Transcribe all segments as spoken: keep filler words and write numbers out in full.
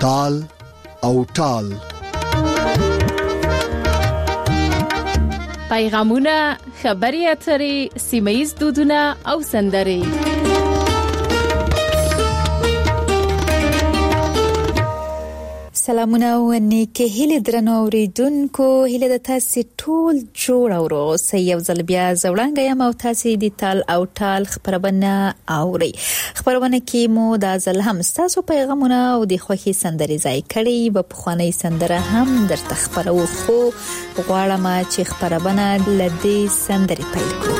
تال او ټال. پیغامونه، خبري اترې، سیمه‌یز دودونه او سندرې. سلامونه او نیکه هیله درنو اوریدونکو، هیله د تاسو ټول جوړ او روغ یو ځل بیا زوړنګ یم او تاسو د تال او ټال خبرونه اوري. خبرونه کې مو د ځل هم تاسو پیغامونه او د خوخي سندري ځای کړي، په خواني سندره هم درته خبرو، خو غواړم چې خبرونه لدې سندري پیل کړو.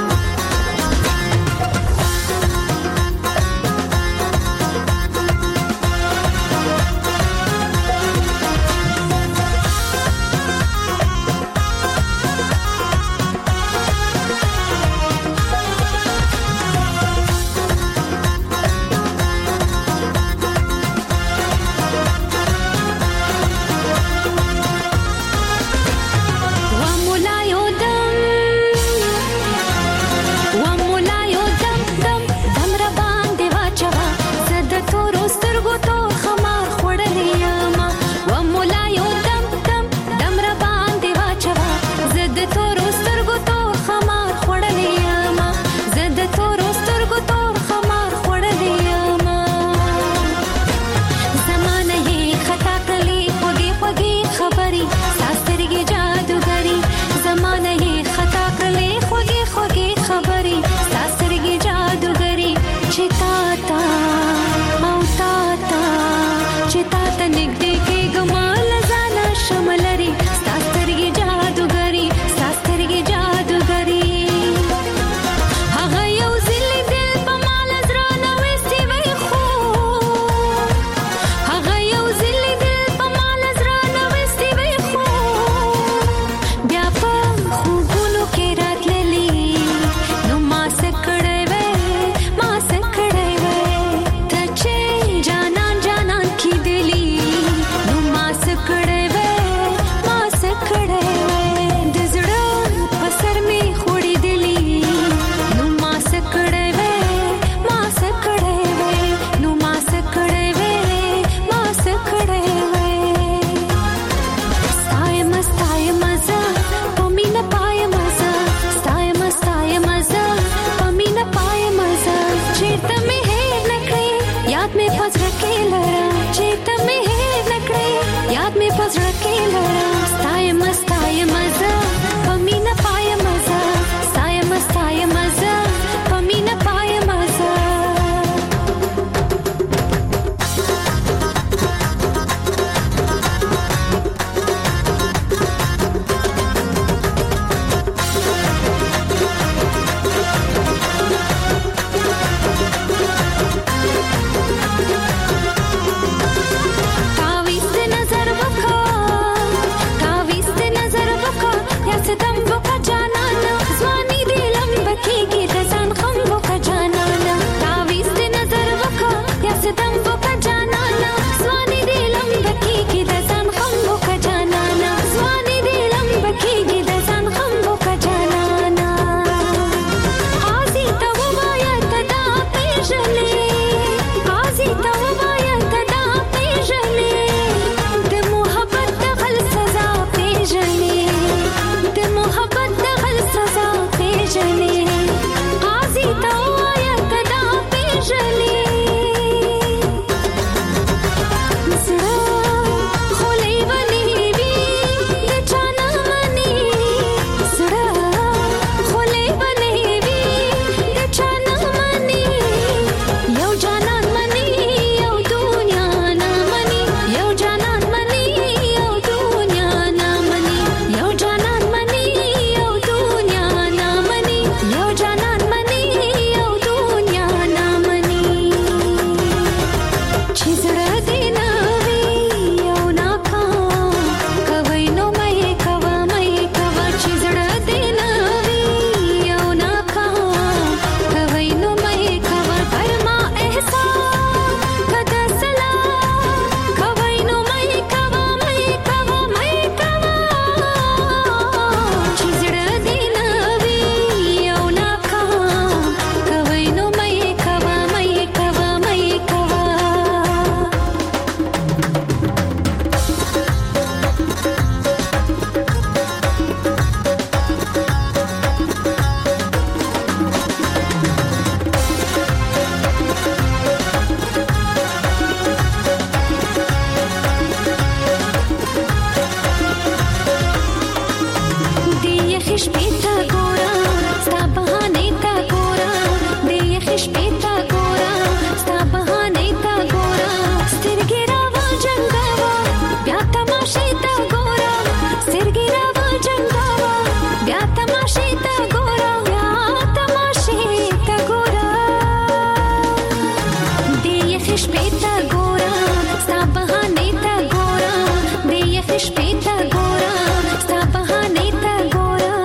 شپېته ګورا ستا بهانې ته ګورا د یخ شپېته ګورا ستا بهانې ته ګورا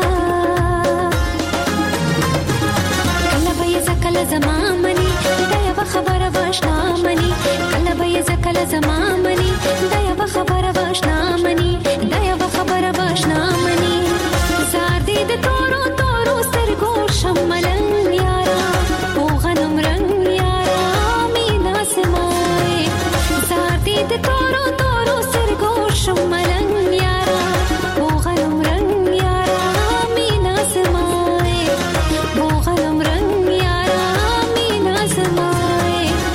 کله به یې کله زما مني دا یو خبره واشنا مني کله به یې کله زما مني دا یو خبره واشنا مني دا یو خبره واشنا مني زار دې د تورو تورو سترګو شملن یارا او غنم رنگ یارا مینا سمای زار دې د تورو تورو سترګو شملن یارا او غنم رنگ یارا مینا سمای او غنم رنگ یارا مینا سمای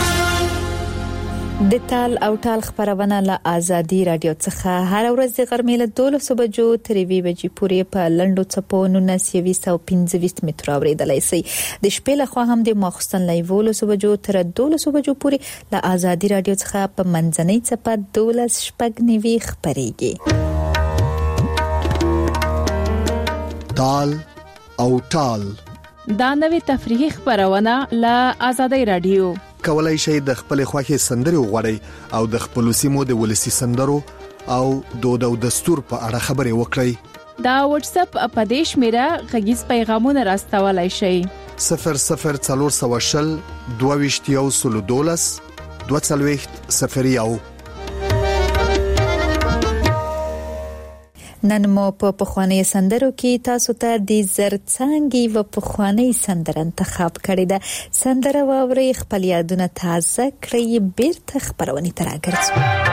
د تال او تال خبرونه له آزادي رادیو څخه هر ورځ د غرمې له دولس بجو تر وی بجې پورې په لندو چپو نونسیوي او پنځه متر اوریدلای شي د شپې له خوا هم د مخستن لایوولو بجو تر دولس بجو پورې له آزادي رادیو څخه په منځنۍ چپه دولس شپږ نیوي خبريږي تال او تال دا نوې تفریحي خبرونه له آزادي رادیو کولای شئ د خپل خوښي سندري وغوړئ او د خپل سیمو د ولسی سندرو او دود او دستور په اړه خبري وکړئ دا واتس اپ اپدیش میرا غږیز پیغامونه راستولای شئ صفر صفر څلور سوه شل دوه ویشت یو سل دولس دوه څلوېښت صفر یو نن مو په پخوانی سندرو کې تاسو ته د زرڅانګي و پخوانی سندر انتخاب کړی ده سندره واوري خپل یادونه تازه کړئ بیرته خبرونه تراګرځو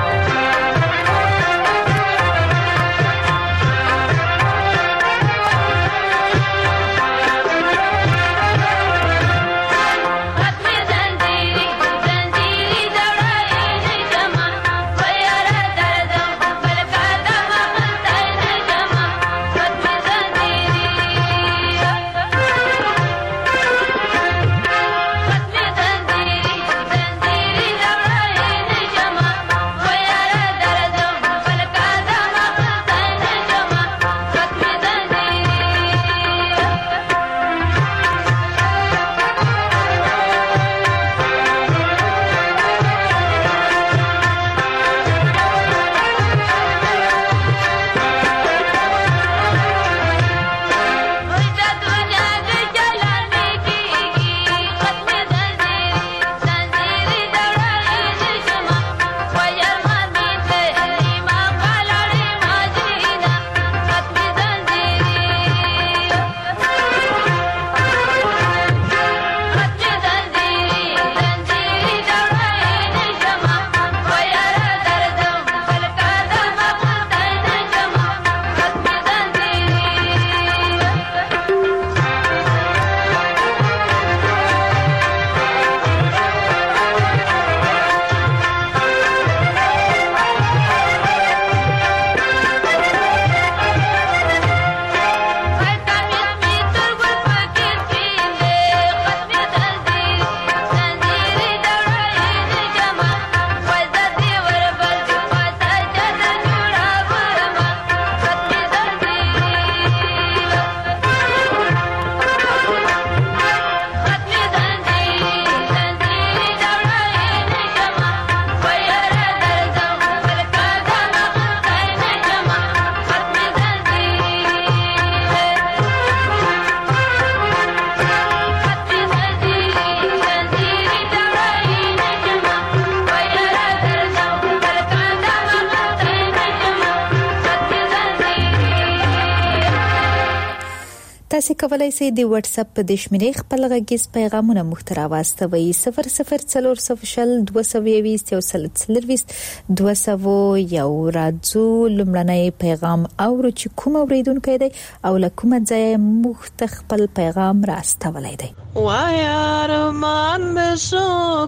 تاسو کولای شئ د واتس اپ په دشمنی خپل غږیز پیغامونه محتوا واستوي صفر صفر څلور صفر شل دوه سوه یوویشت یو سل څلورویشت دوه سوه یو راځو لمړنی پیغام اورو چې کوم اوریدونکو دی او له کومه ځای مختخپل پیغام راستولای دی وای ارمان بشو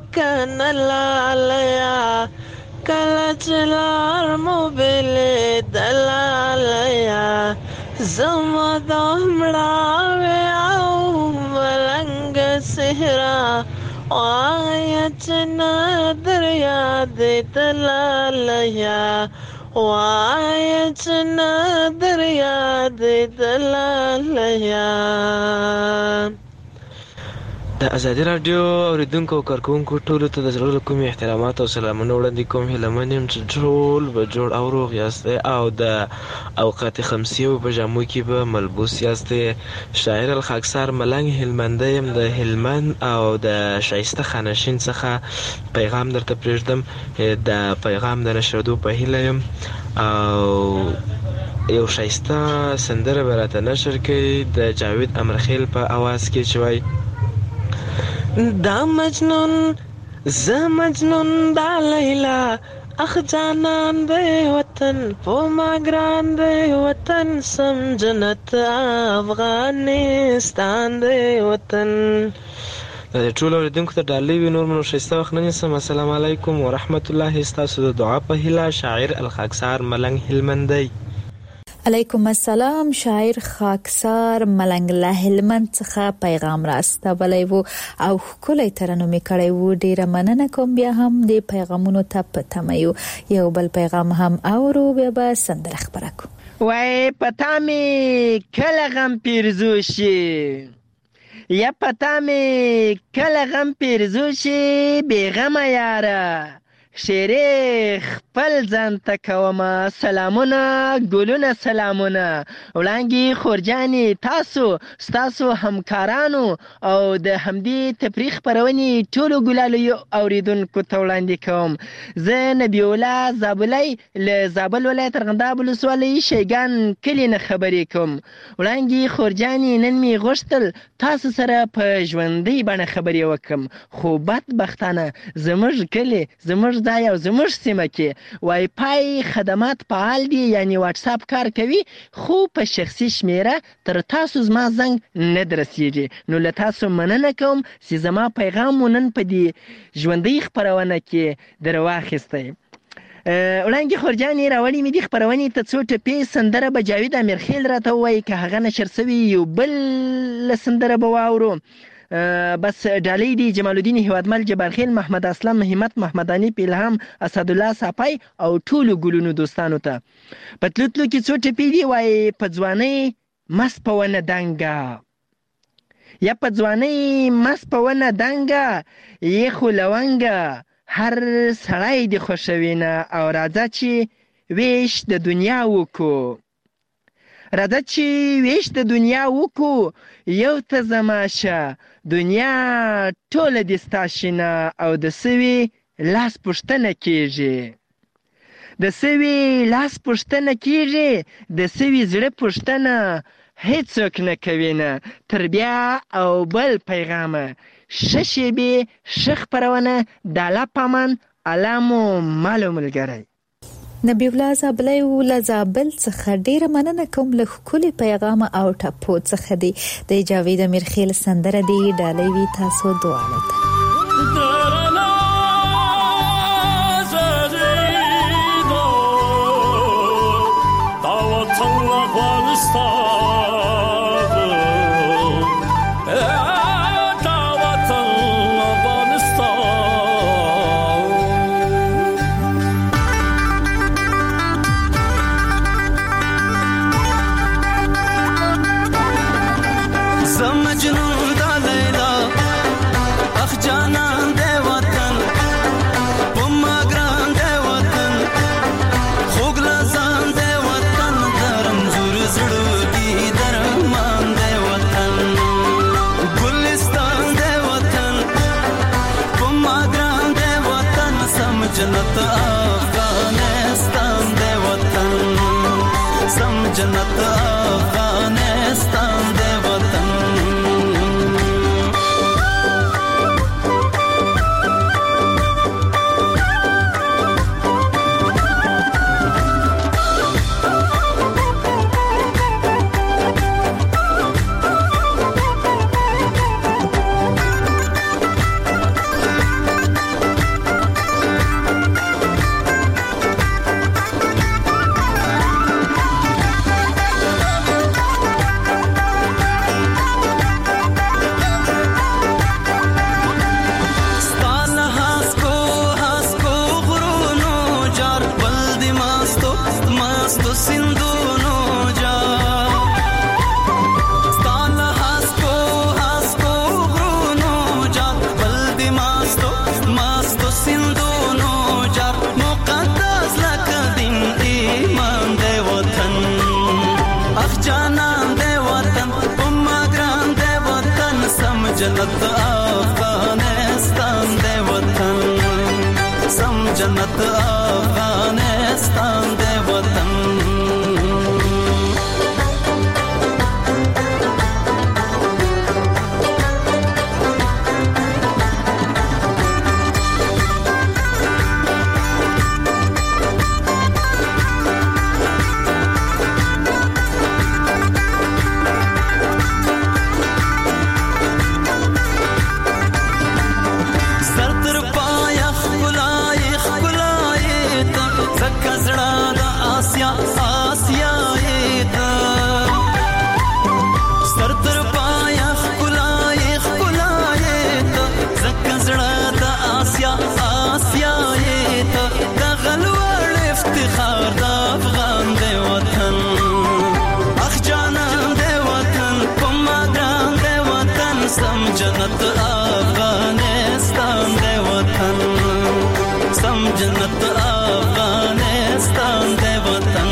کنه لالیا کله چلار موبیل دلالیا زما دمړاوي او ملنګ سهرا آیت نادر یاد دلالیا آیت نادر یاد دلالیا د ازادي رادیو اوریدونکو کارکونکو ټولو ته د زړه کومې احترامات او سلامونه وړاندې کوم. هیله من یم چې ټول به جوړ او روغ یاستئ او د اوقات خمسیو په جامو کې به ملبوس یاستئ. شاعر الخاکسار ملنګ هلمندی یم د هلمند او د شایسته خانشین څخه پیغام درته پرېږدم. د پیغام د نشردو په هیله یم او یو شایسته سندره به راته نشر کړي د جاوید امرخیل په اواز کې چې وایي: دا مجنون زه مجنون دا لیلا اخ جانان دی وطن پو ما ګران دی وطن سم جنت افغانستان دی وطن. د ټول اوریدونکو ته ډالۍ وي. نور منو ښایسته وخت نه نیسم. السلام علیکم ورحمت الله. ستاسو د دعا په هیله شاعر الخاکسار ملنګ هلمندی. علیکم السلام. شاعر خاکسار ملنګ له هلمند څخه پیغام راستولی وو او ښکلی ترنم یې کړی وو. ډیره مننه کوم. بیا هم د پیغامونو ته په تمه یو. یو بل پیغام هم اورو بیا به سندره خپره کړو. وای پتا مې کله غم پیرزو شي یا پتا مې کله غم پیرزو شي بېغمه یاره شیرې خپل ځان ته کومه سلامونه ګلونه سلامونه. وړانګې خورجانې تاسو ستاسو همکارانو او د همدې تفریح خپرونې ټولو ګلالیو اوریدونکو ته وړاندې کوم. زه نبی الله زابلی له زابل ولایت ارغنداب ولسوالۍ شیګان کلي نه خبرې کوم. وړانګې خورجانې نن مې غوښتل تاسو سره په ژوندۍ بڼه خبرې وکړم، خو بدبختانه زموږ کلي زموږ ځای او زموږ سیمه کې وای فای خدمات فعال دي، یعنی واتساپ کار کوي، خو په شخصي شمیره تر تاسو زما زنګ نه درسیږي. نو له تاسو مننه کوم چې زما پیغام مو نن په دې ژوندۍ خپرونه کې در واخیستی. وړانګې خورجانې راوړې مې دې خپرونې ته څو ټپې سندره به جاوید امیرخیل راته ووایي، که هغه نشر سوي یو بل سندره به واورو. بس ډالۍ دی جمال الدین هیوادمل جبارخیل محمد اسلام همت محمد انیف الهام اسدالله صافی او ټولو ګلونو دوستانو ته. په تلو تلو کې څو ټپې دي. وایي په ځوانۍ مست په ونه دنګه یا په ځوانۍ مست په ونه دنګه یې خو لونګه هر سړی دې خوښوي نه او راځه چې ویش د دنیا وکړو راځه چې ویش د دنیا وکړو یو ته زماشه دنیا ټوله دې ستا شینه او د سوي لاس پوښتنه کیږي د سوي لاس پوښتنه کیږي د سوي زړه پوښتنه هیڅوک نه کوي نه. تر بیا او بل پیغامه ښه شیبې ښه خپرونه د الله په امان. الله مو مالو ملګری. نبی الله زابلی و له زابل څخه ډیره مننه کوم. له ښکلي پیغامه او ټپو څخه دی د جاوید امیرخیل سندره دی. ډالۍ وي تاسو دواړو ته. جنت افغانستان دی وطن سم جنت افغانستان دی وطن. سندونو جار مقدس لکه دین ایمان دی وطن اخ جانان دی وطن اما ګران دی وطن سم جنت افغانستان دی وطن سم جنت افغانستان دی وطن جنت افغانستان دی وطن سم جنت افغانستان دی وطن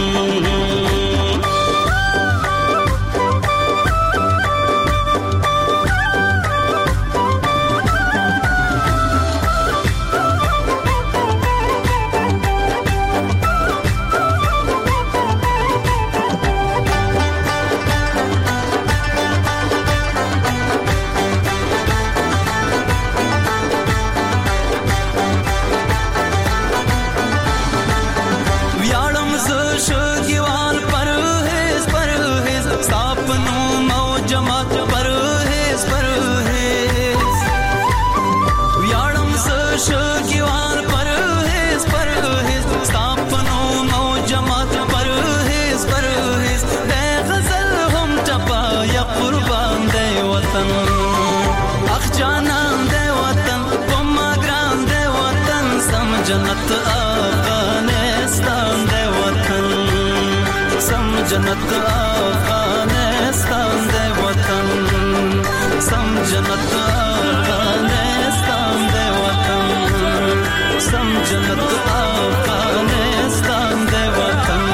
جنت افغانستان دی وطن سم جنت افغانستان دی وطن سم جنت افغانستان دی وطن سم جنت افغانستان دی وطن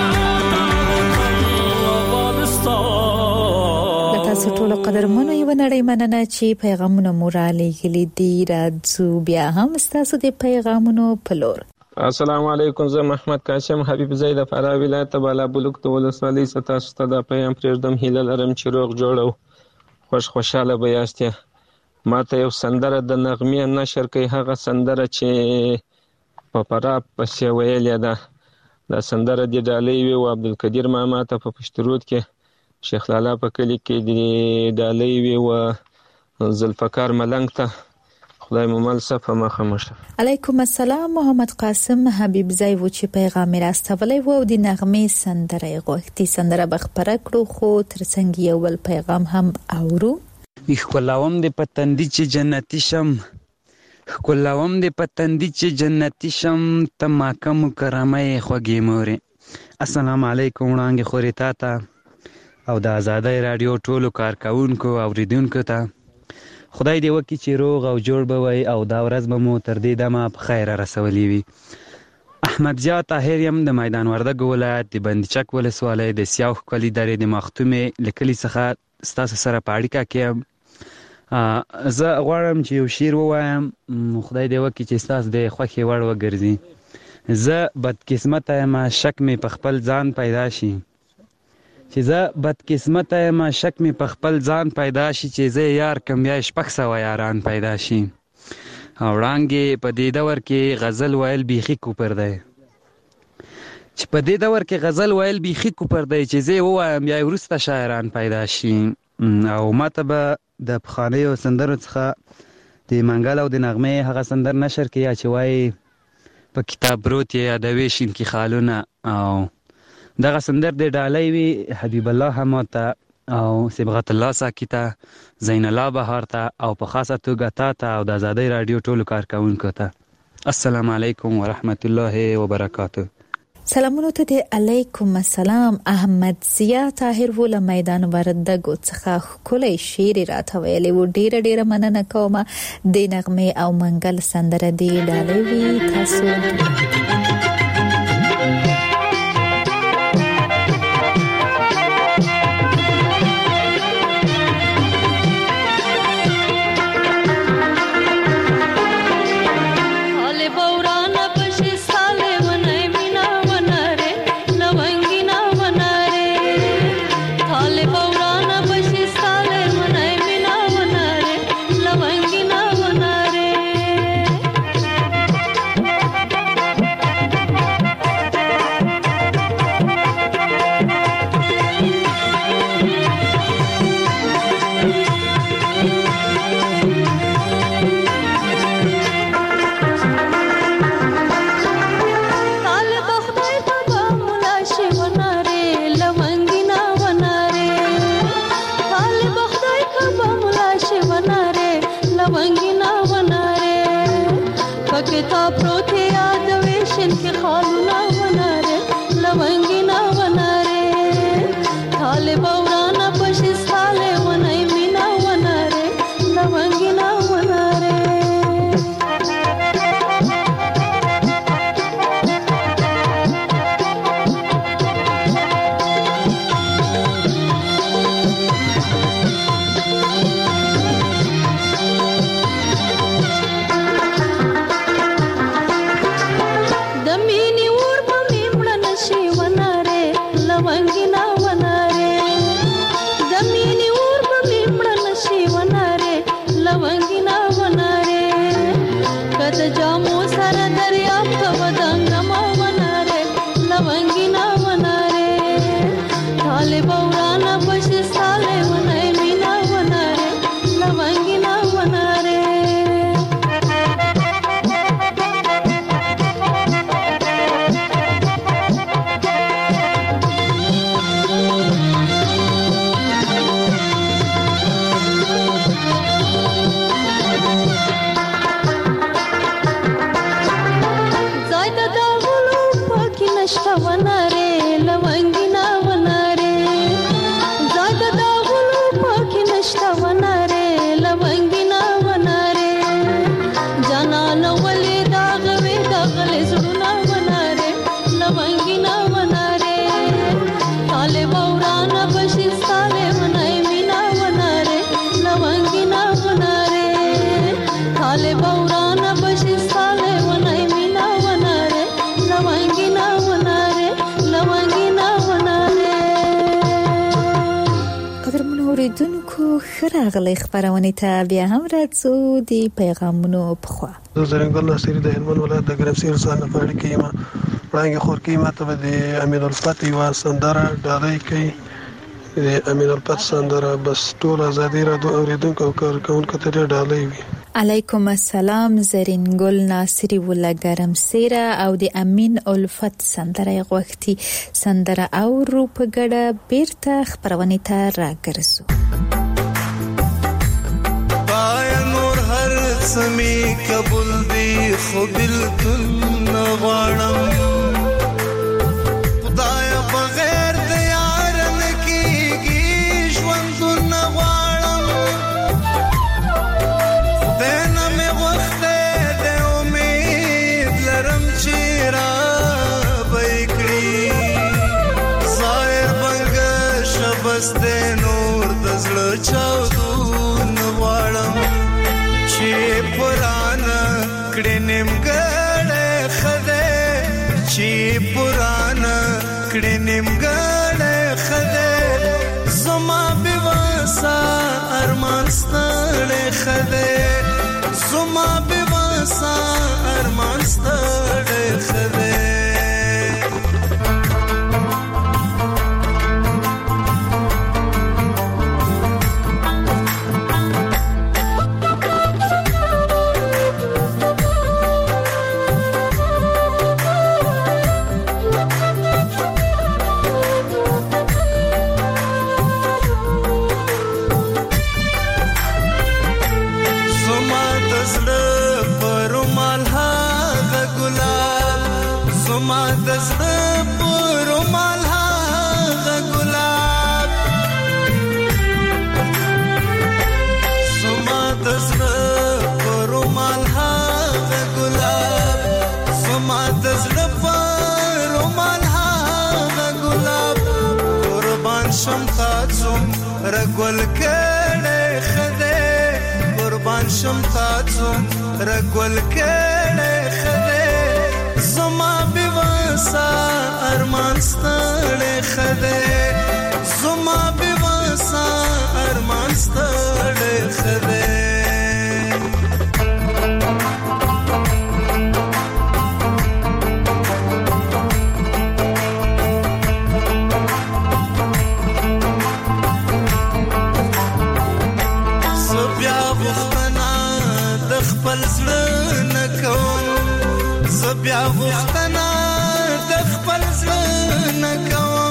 تاسو ټول قدرمنو یو نړۍ مننه چې پیغامونه مورالي غلي دي راځو بیا هم تاسو د پیغامونو په لور. السلام علیکم، زه محمد قاسم حبیب زید فرا ولایت بالا بلوک د ولسوالۍ ستاسو ته د پیغام پرېږدم. هیله لرم چې روغ جوړ او خوش خوشاله به یاست. ما ته یو سندره د نغمې نشر کوي، هغه سندره چې په فرا پسې ویلې ده. دا سندره د ډالۍ وی او عبدالقدیر ماما ته په پشترود کې، شیخ لالا په کلی کې د ډالۍ وی او ذوالفقار ملنګ ته خدای مو مل صفه مخه مشه. علیکم السلام. محمد قاسم حبیب زای و چې پیغام راستولې و او د نغمې سندره غوښتي سندره بخبره کړو، خو ترڅنګ یو ول پیغام هم اورو. خلاوم د پتندې چې جنتی شم، خلاوم د پتندې چې جنتی شم، ته ما کوم کرامه خوږی مورې. السلام علیکم وړاندې خوري تا ته او د آزادۍ رادیو ټولو کارکونکو او اوریدونکو ته خدای دې وکړي چې روغ او جوړ به وي او دا ورځ به مو تر دې دمه په خیر رسولې وي. احمد زیات طاهر یم د میدان وردګ ولایت د بندچک ولسوالۍ د سیاو ښکلي درې د مختومې لیکلي څخه ستاسو سره په اړیکه کې یم. زه غواړم چې یو شعر ووایم، خدای دې وکړي چې ستاسو د خوښې وړ وګرځي. زه بدقسمته یم، شک مې په خپل ځان پیدا شي چې زه بدقسمته یم، شک مې په خپل ځان پیدا شي چې زه یار کم یا شپږ سوه یاران پیدا شي. او وړانګې په دې دور کې غزل ویل بیخي کوپر دی، چې په دې دور کې غزل ویل بیخي کوپر دی چې زه ووایم یا وروسته شاعران پیدا شي. او ماته به د پخوانیو سندرو څخه د منګل او د نغمې هغه سندر نشر کې یا چې وایي په کتاب پروت یې یادوي شینکي خالونه، او دغه سندر د ډالۍ وي حبیب الله حماد ته او صبغت الله ساکي ته، زین الله بهار ته او په خاصه توګه تا ته او د آزادۍ رادیو ټولو کارکونکو ته. السلام علیکم ورحمت الله وبرکاته. سلامونه ته د علیکم السلام. احمد ضیا طاهر ول میدان وردګو څخه خولي شیر راته ویلي و. ډیره ډیره مننه کوم. د نغمه او منګل سندره دی ډالوي تاسو. خراغلی خبرونه ته بیا هم راځو د پیغامونو په خوا. زرنګل ناصری د هلمند ولایت د ګرمسیر ځان په اړه کې ما وړاندې خور کې ما ته د امین الفتح یو سندره ډالۍ کوي. د امین الفتح سندره بس ټول ازادي را دو اوریدونکو او کارکونکو ته ډالۍ وي. علیکم السلام. زرنګل ناصری ول ګرمسیر او د امین الفتح سندره غوښتي. سندره او رو په ګډه بیرته خبرونه ته راګرځو. سمی قبول دی خو بالکل نغواړم خدای بغیر د یار نکیږي ژوند نغواړم دنه مې وخت د امید لرم چې را بېکړي ظاهر بنګ شبس د نور د زړه چاودو نغواړم چې پرانا کړه نیمګړې خده چې پرانا کړه نیمګړې خده زما بواسا ارمان ستړې خده زما بواسا ارمان ستړې خده زما د زړه رګول کړه خدای قربان شم تاسو رګول کړه خدای زما بواسا ارمان ستړي خدای زما بواسا ارمان ستړي خدای خپل زړه نکوم زبیا غوښتنه د خپل زړه نکوم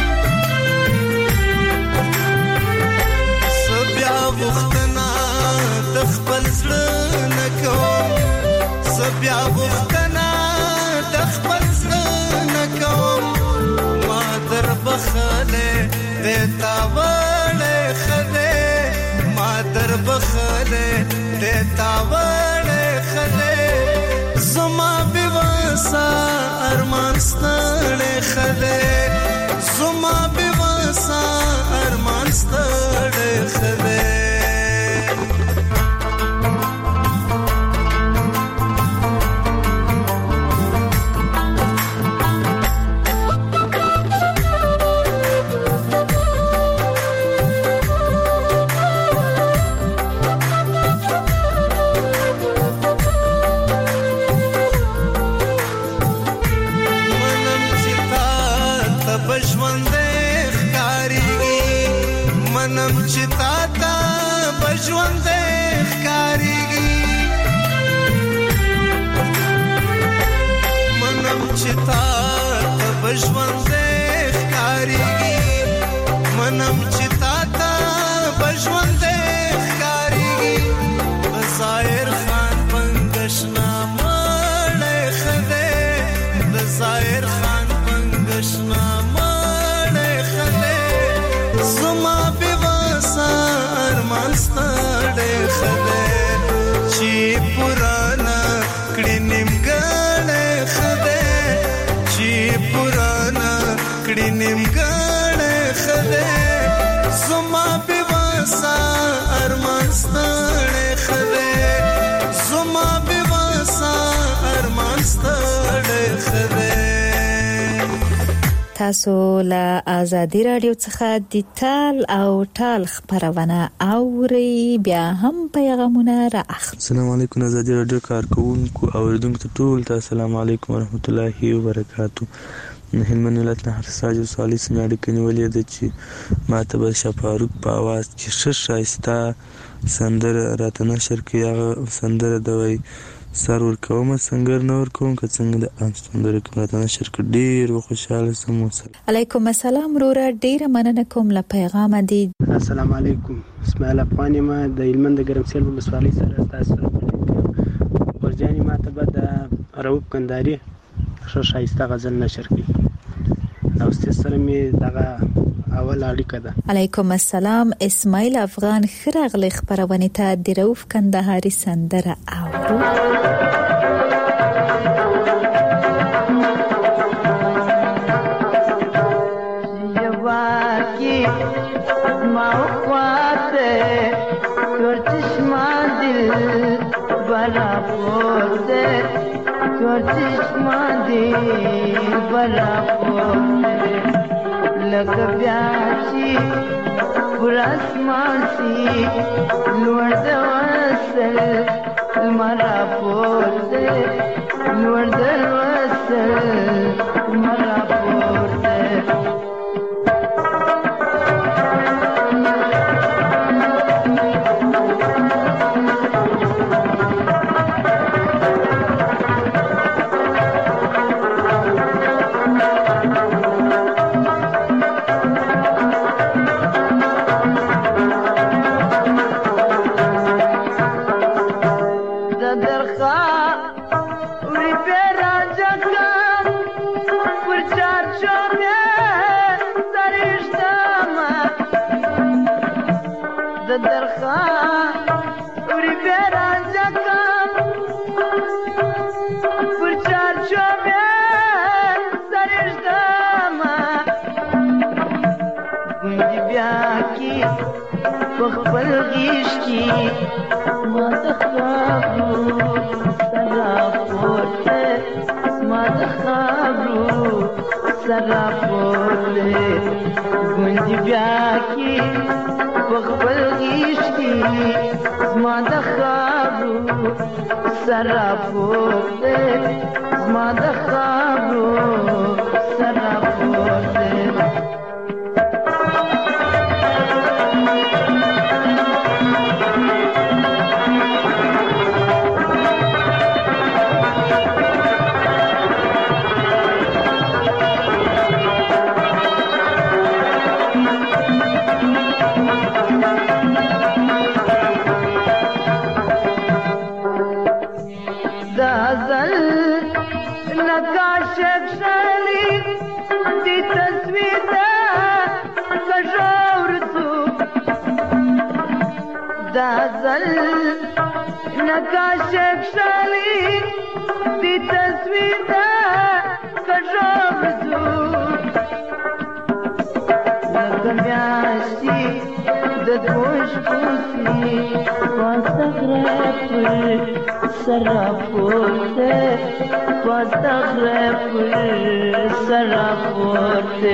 زبیا غوښتنه د خپل زړه نکوم زبیا غوښتنه د خپل زړه نکوم ما در بخله دیتا وړه خدای ما در بخله دیتا وړه خدای زما بواسا ارمان ستړي خدای زما بواسا ارمان ستړي خدای منم چې تا ته بژوند ښکاریږي منم چې تا ته بژوند ښکاریږي منم چې تا ته بژوند ښکاریږي ظاهر خان پنګشنا مړ خدای د ظاهر خان پنګشنا مړ خدای زما ارمان ستړي خدای چې پرانا کړي نیمګړې خدای چې پرانا کړي نیمګړې خدای زما بواسا ارمان ستړي خدای زما بواسا ارمان ستړي خدای تاسو له آزادي رادیو څخه د تال او ټال خبرونه اوري بیا هم پیغامونه را اخلي. السلام علیکم آزادي رادیو کارکونکو اوریدونکو ټول ته السلام علیکم ورحمت الله وبرکاتو. هلمند ولایت نه هرساج صالح سماړي کنيولې د چې ماته به شفاروق په आवाज کې ش شایسته سندره راته نشر کې هغه سندره دوی سر ورکوم څنګه نور کوم که څنګه د انستندره کوم راته نشر کې ډیر خوشاله سم. علیکم السلام رورا ډیر مننه کوم له پیغام دي. السلام علیکم اسماعیل افغانی ما د هلمند ګرمسیل په مسوالي سره تاسو ورجاني ماته به د روب کنداري ښه شایسته غزل نشر کړي او ستاسو سره می دغه اول اړیکه ده. علیکم السلام اسماعیل افغان خراغلی خبرونه ته د روف کندهاري سندره اورو. یواکی ما خواته تور چشما دل بلا پوته تور چشما دل بلا پوته لکه بیا چې پر اسمان سي لوړ د وصل مرا پورته لوړ د وصل مرا پورته Yeah. خپل غیش کی ما د خابرو سره پورته ما د خابرو سره پورته ګونځي بیا کی خپل غیش کی ما د خابرو سره پورته ما د خابرو سره پورته نقاشک شالی دی تصویر دا کشوف زو لکمیاشی ددوش پوسی پاستغرب سرافورتے پاستغرب سرافورتے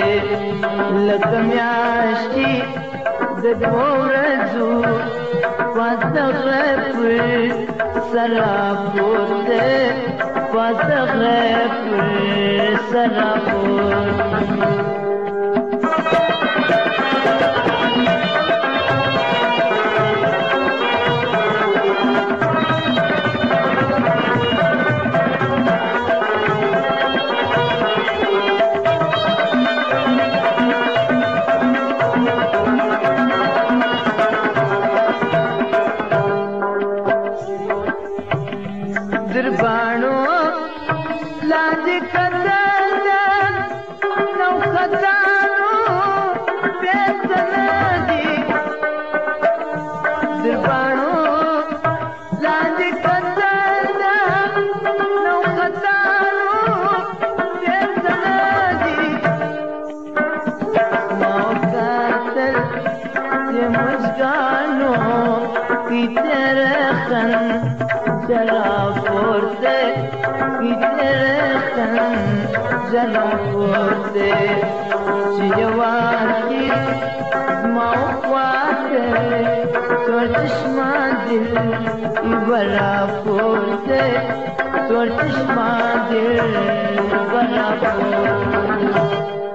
لکمیاشی ددوش پاستغرب سرافورتے پاستغرب سرافورتے Jalaporte, Chiyawaki, Maukwate, Tortishmadil, Ibaraporte, Tortishmadil, Ibaraporte.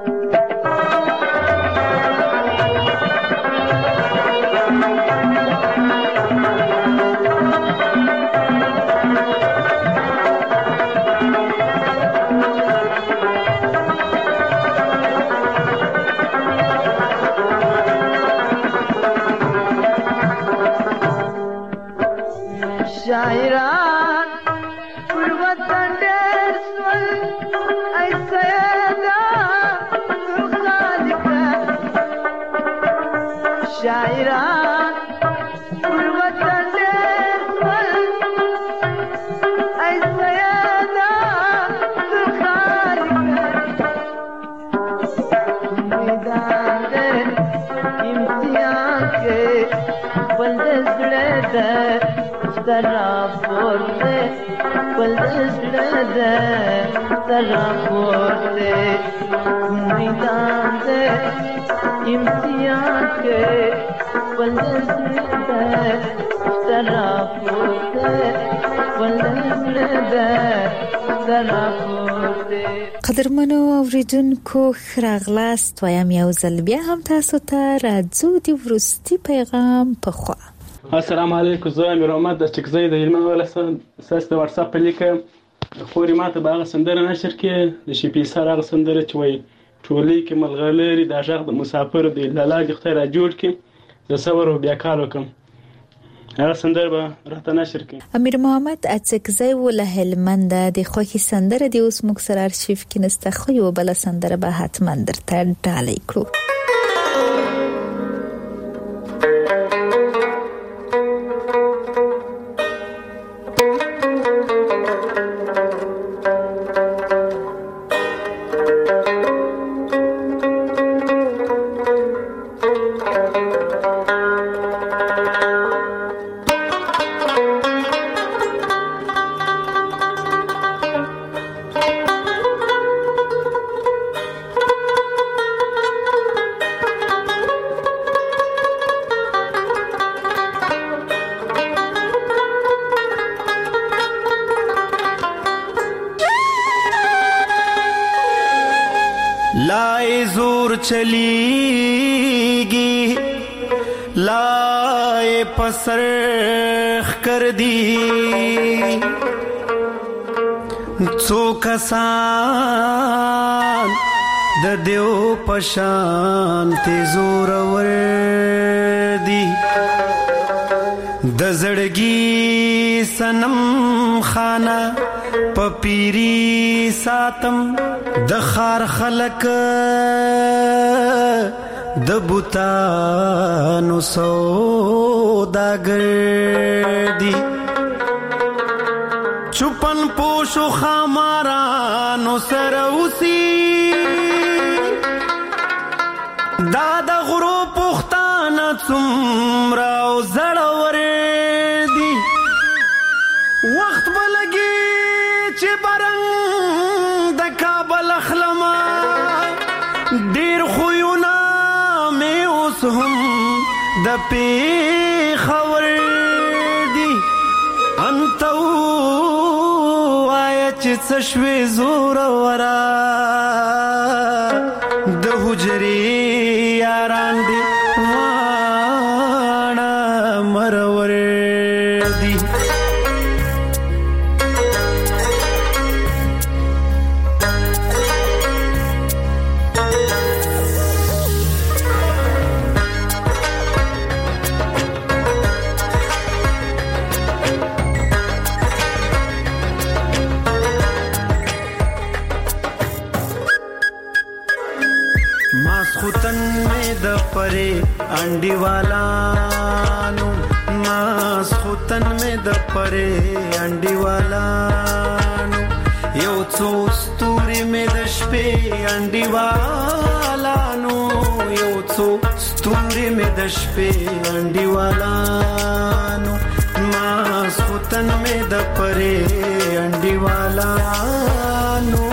شاعران پر وطن ډېر سول ای سیدا خالقه شاعران پر وطن ډېر سول ای سیدا خالقه میدان دې امتحان کې بل زړه دې Taraporte, Paldesrede, Taraporte, Kumidante, Imtiake, Paldesrede, Taraporte, Paldesrede, Taraporte. قدرمنو اوریدونکو خراغلاست وایم یو ځل بیا هم تاسو ته راځو د وروستي پیغام په خوا السلام علیکم زه امیر محمد د ټکزی د هلمند ولایت ساس د واتس اپ په لیکه خوري ماته به هغه سندره نشر کې د شپې سره هغه سندره چې وایي ټولې کې ملغلري د ژغ د مسافر د لالا د خیر جوړ کې د صبر او بیا کار وکم هغه سندره به راته نشر کې امیر محمد اڅکزی ول هلمند د خوخي سندره د اوس مک سره ارشیف کې نسته خو یو بل سندره به حتما درته ډالۍ کړو لای زور چلیگی لای پسرخ کر دی څو کسان د دیو پشان ته زور ور دی د زړګي سنم خانه پپیری ساتم د خار خلق د بوتانو سوداګر دی چوپن پوشو خامارانو سروسی دادا غرو پختانا څومره زړور دی وخت بلګي چې برنګ د کابل اخلما ډیر خوونه مې اوس هم د پیښور دی انتو آیا چې څه شوې زور ورا د حجرې یاران دی واړه مرور دی پرے انڈی والانو ماس خوتن میں د پرے انڈی والانو یو څو ستوري میں د شپې انڈی والانو یو څو ستوري میں د شپې انڈی والانو ماس خوتن میں د پرے انڈی والانو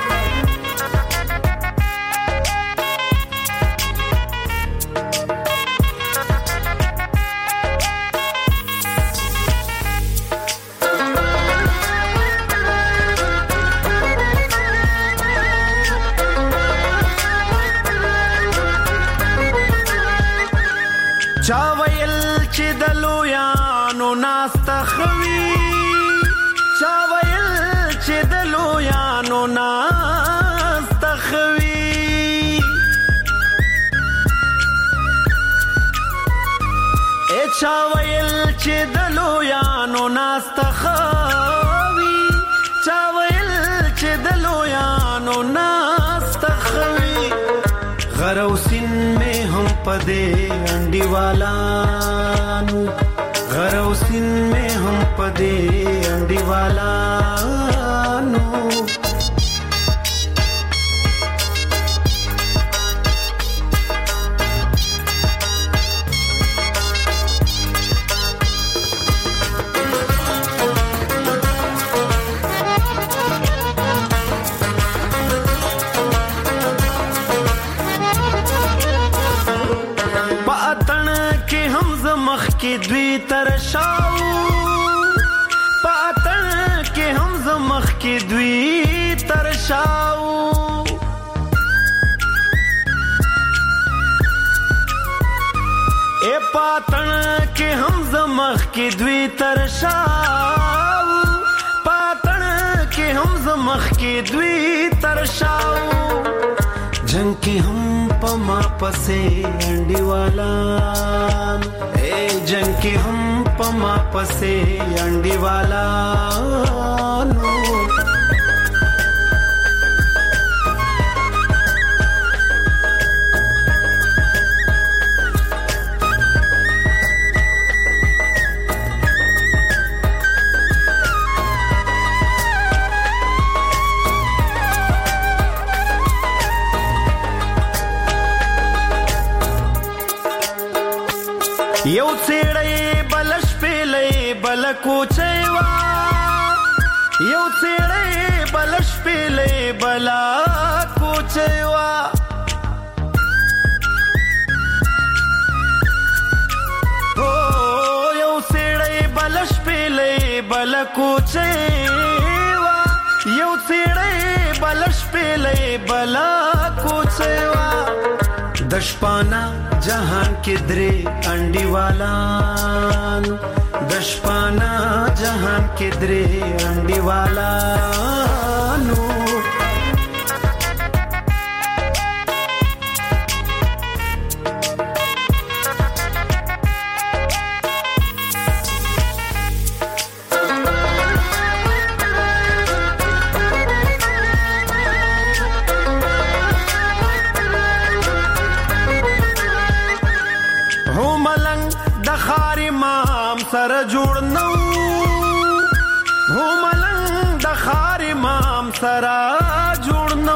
چاویل چې د لویانو ناسته خوي چاویل چې د لویانو ناسته خوي ا چاویل چې د لویانو ناسته خوي چاویل چې د لویانو ناسته خوي غروسین میں ہم پدے انڈی والانو غروسین میں ہم پدے انڈی والانو کی دوی ترشاو پاتن کې هم زمخ کی دوی ترشاو اے پاتن کې هم زمخ کی دوی ترشاو پاتن کې هم زمخ کی دوی ترشاو جنگ کې هم پما پسې انډي والا اے جنگ کې هم پما پسې انډي والا نو یو څېړې بلش پیلې بل کوچېوا یو څېړې بلش پیلې بل کوچېوا او یو څېړې بلش پیلې بل کوچېوا یو څېړې بلش پیلې بل کوچېوا सेवा د شپانا جهان کې درې انډیوالان د شپانا جهان کې درې انډیوالانو سره جوړ نو هو ملنګ د خار امام سره جوړ نو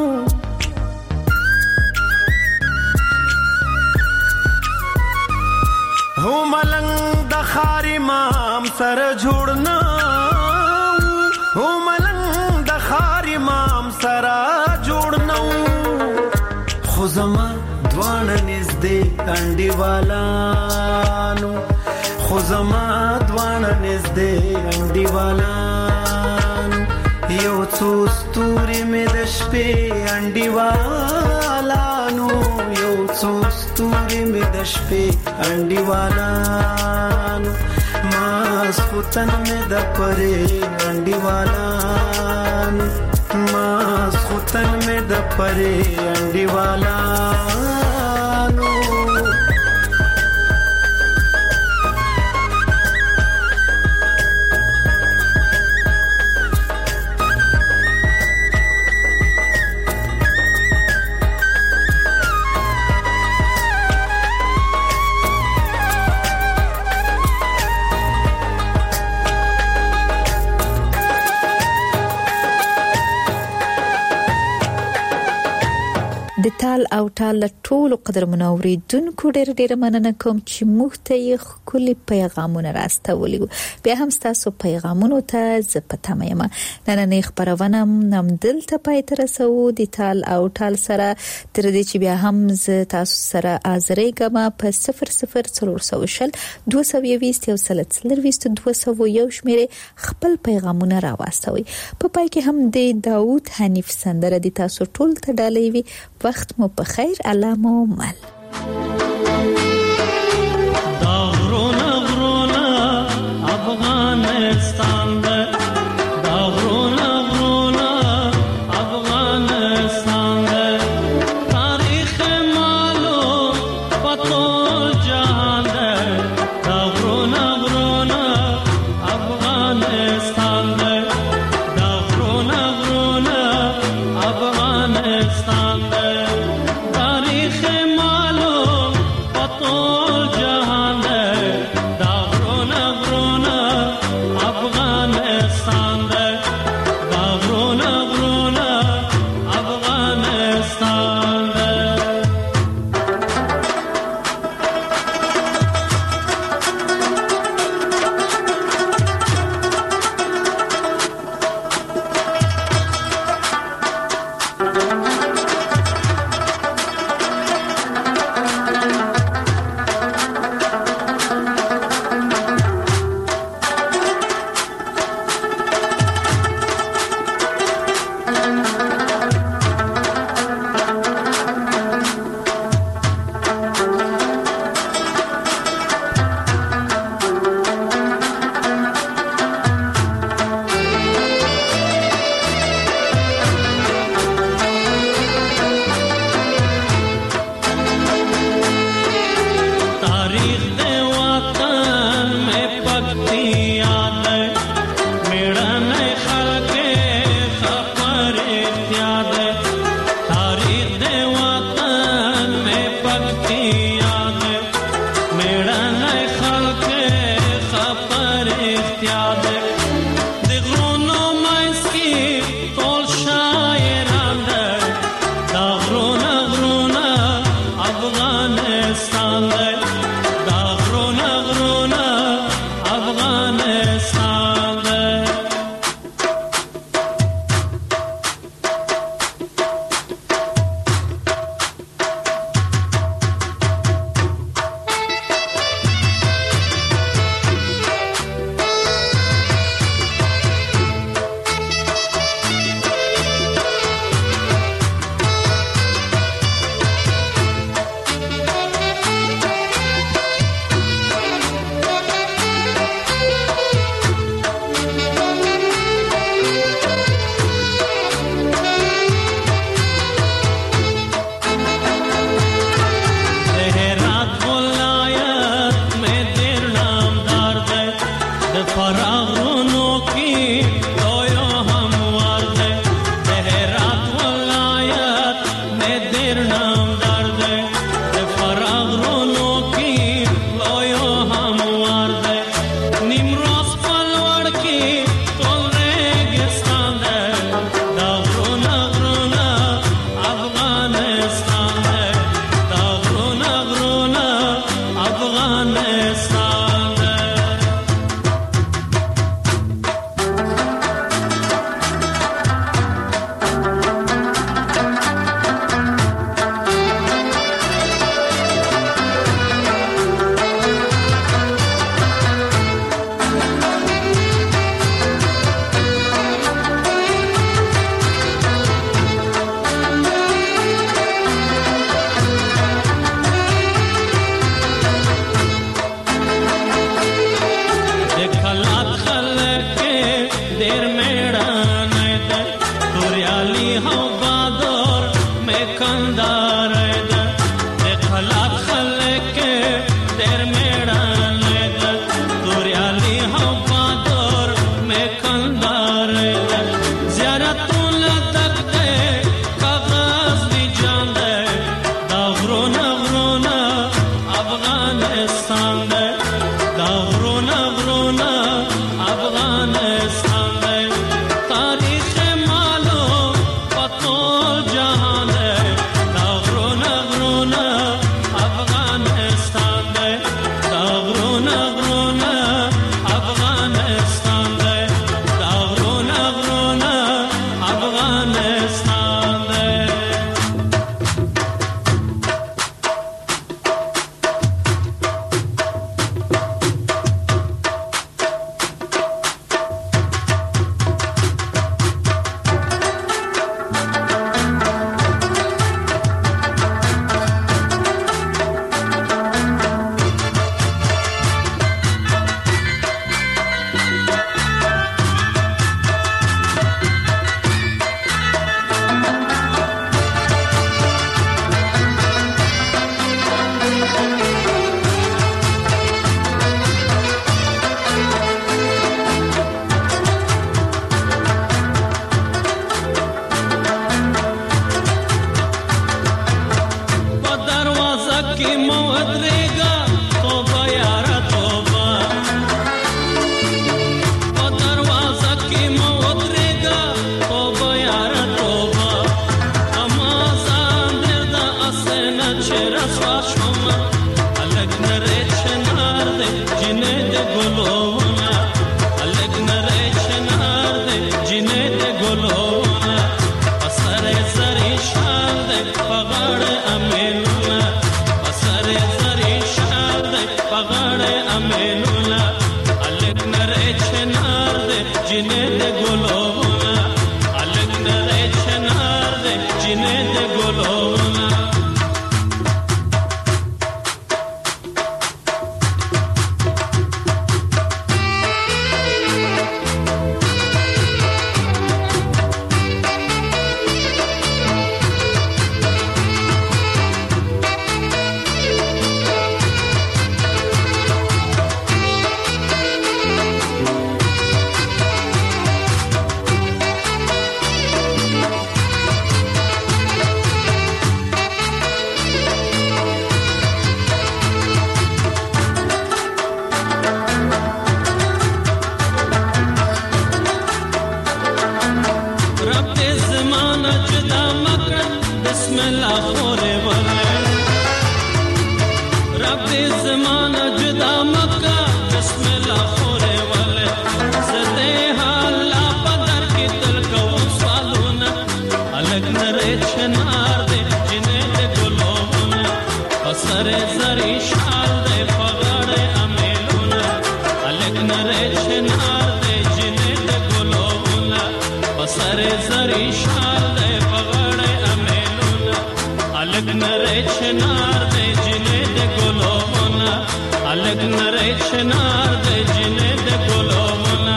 هو ملنګ د خار امام سره جوړ نو هو ملنګ د خار امام سره جوړ نو خو زما دوانه نږدې انډیوالانو خو زما دوانه نږدې انډیوالان یو څو ستوري مې د شپې انډیوالانو یو څو ستوري مې د شپې انډیوالانو ماسخوتن مې د پرې انډیوالانو ماسخوتن مې د پرې انډیوالانو د تال او تال ټول قدر منوریدونکو ډېر ډېر مننه کوم چې موږ ته یې خولي پیغامونه راستولي بیا هم تاسو پیغامونو ته ز پته مې ما نن خبرونه نم دلته پای تر سو د تال او تال سره تر دې چې بیا هم ز تاسو سره ازریګم په صفر صفر څلور سو شل دوه سو یويست یو سل څلرويست دوه سو یو شمیره خپل پیغامونه راوستوي په پای کې هم د داوود حنیف سندره د تاسو ټول ته ډالۍ وي وقت مو په خیر الله مو مل دا غرونا غرونا افغانستان دا غرونا غرونا افغانستان تاریخ مالو پتول جهان دا غرونا غرونا افغانستان دا غرونا غرونا افغانستان تاریخ مالو پسر زری شال دے پغڑے امیلونا الگ نرے چنار دے جنے دے گلونا الگ نرے چنار دے جنے دے گلونا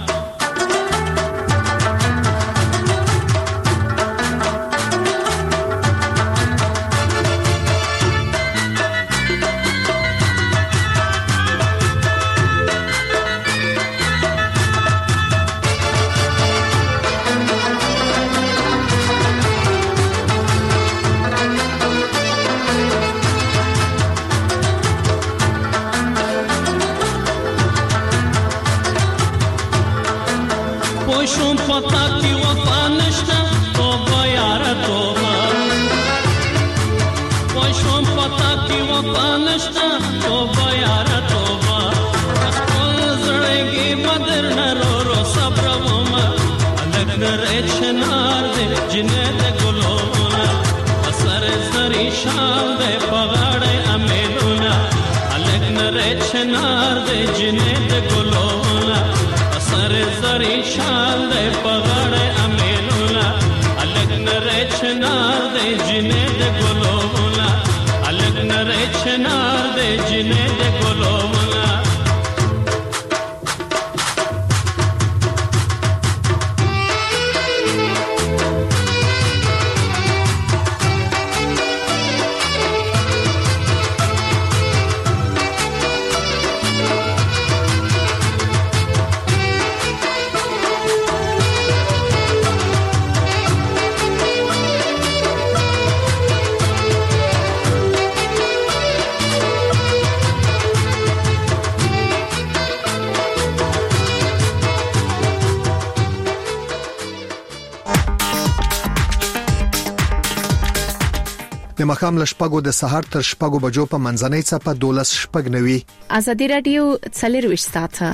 پتا کی وفا نشتا توبہ یارا توبہ پوشم پتا کی وفا نشتا توبہ یارا توبہ اخبر زڑگی بدر نرو رو صبر وما الگ نرے چنار دے جنے دے گلونا اثر زری شال دے پغاڑے امیلونا الگ نرے چنار دے جنے دے گلونا سر زری شال دے پغڑے امیلونا الگ نرے چنار دے جنے دے گلونا الگ نرے چنار دے جنے دے گلونا د مخام لشپګو د سهار تر شپګو بجو په منځنۍ چپه دولس شپګ نوي ازادي رادیو څلروي ساعته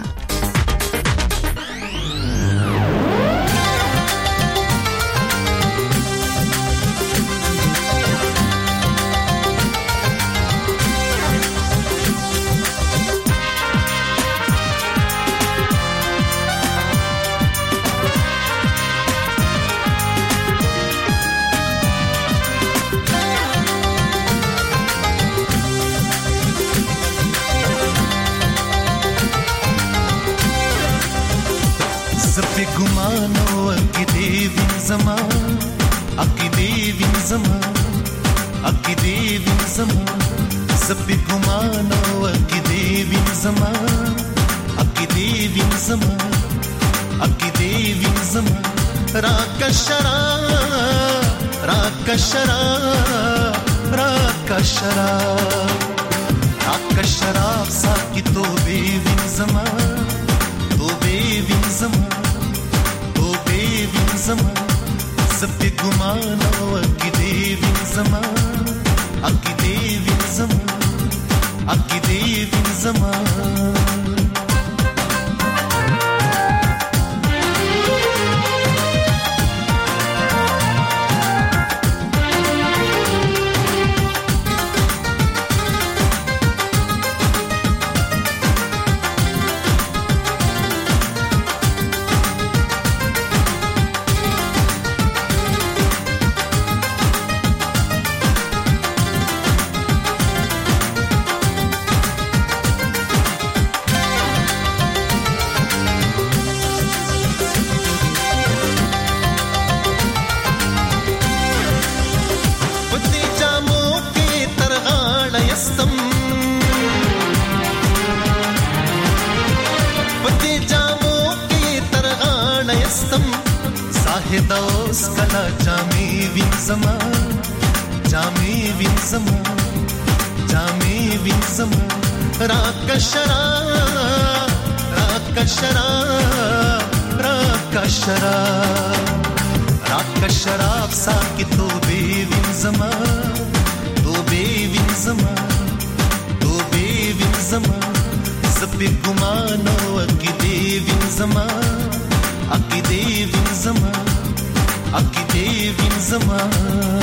گمانو عقیدے وین زمان عقیدے وین زمان عقیدے وین زمان سب گمانو عقیدے وین زمان عقیدے وین زمان عقیدے وین زمان راک شرا راک شرا راک شرا راک شراب ساکی تو بے وین زمان تو بے وین زمان زمان سب گمانو عقیدے وین زمان عقیدے وین زمان عقیدے وین زمان دوس کلا جامی وین زمان جامی وین زمان جامی وین زمان راک شرا راک شرا راک شرا راک شراب ساکی تو بے وین زمان تو بے وین زمان تو بے وین زمان سب گمانو عقیدے وین زمان عقیدے وین زمان عقیدے وین زمان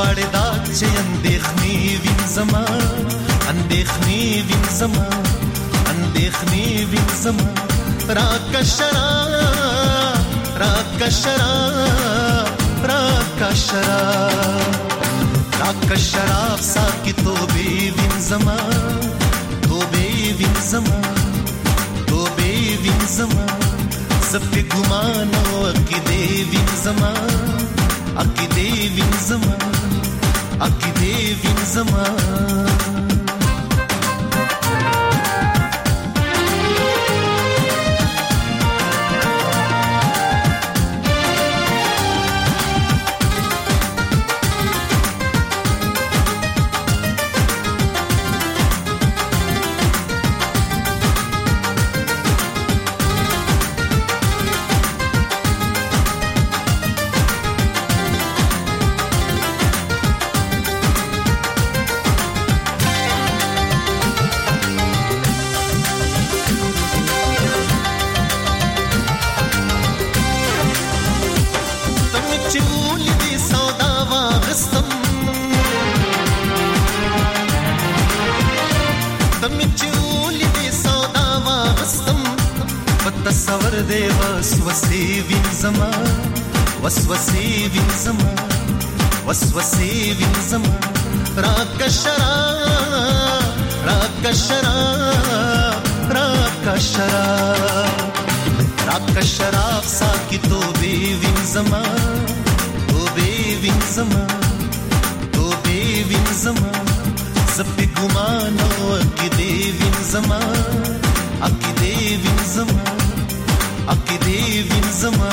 ژړې دا چې اندېښنې وین زما اندېښنې وین زما اندېښنې وین زما راکه شراب راکه شراب راکه شراب راکه شراب ساقي توبې وین زما توبې وین زما توبې وین زما زپې ګمان او عقیدې وین زما عقیدې وین زما عقیدې وین زما تصور دے وسوسے وین زما وسوسے وین زما وسوسے وین زما راکه شراب راکه شراب راکه شراب راکه شراب ساقي توبې وین زما توبې وین زما توبې وین زما زپې ګمان او عقیدې وین زما عقیدې وین زما عقیدې وین زما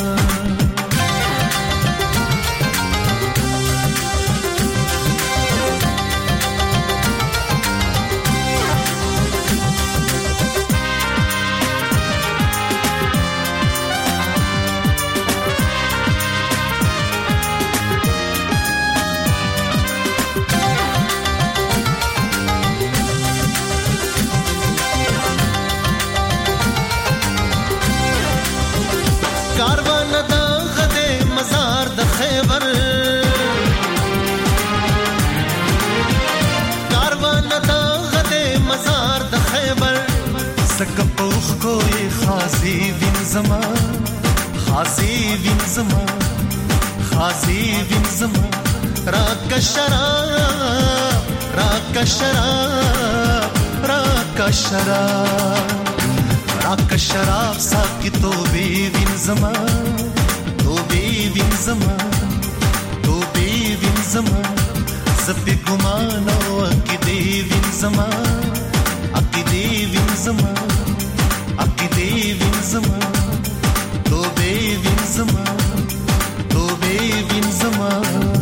سکپوخ کوئی خازی وین زما خازی وین زما خازی وین زما راکه شراب راکه شراب راکه شراب راکه شراب ساقي توبې وین زما توبې وین زما توبې وین زما زپې ګمان او عقیدې وین زما عقیدې وین زما عقیدې وین زما توبې وین زما توبې وین زما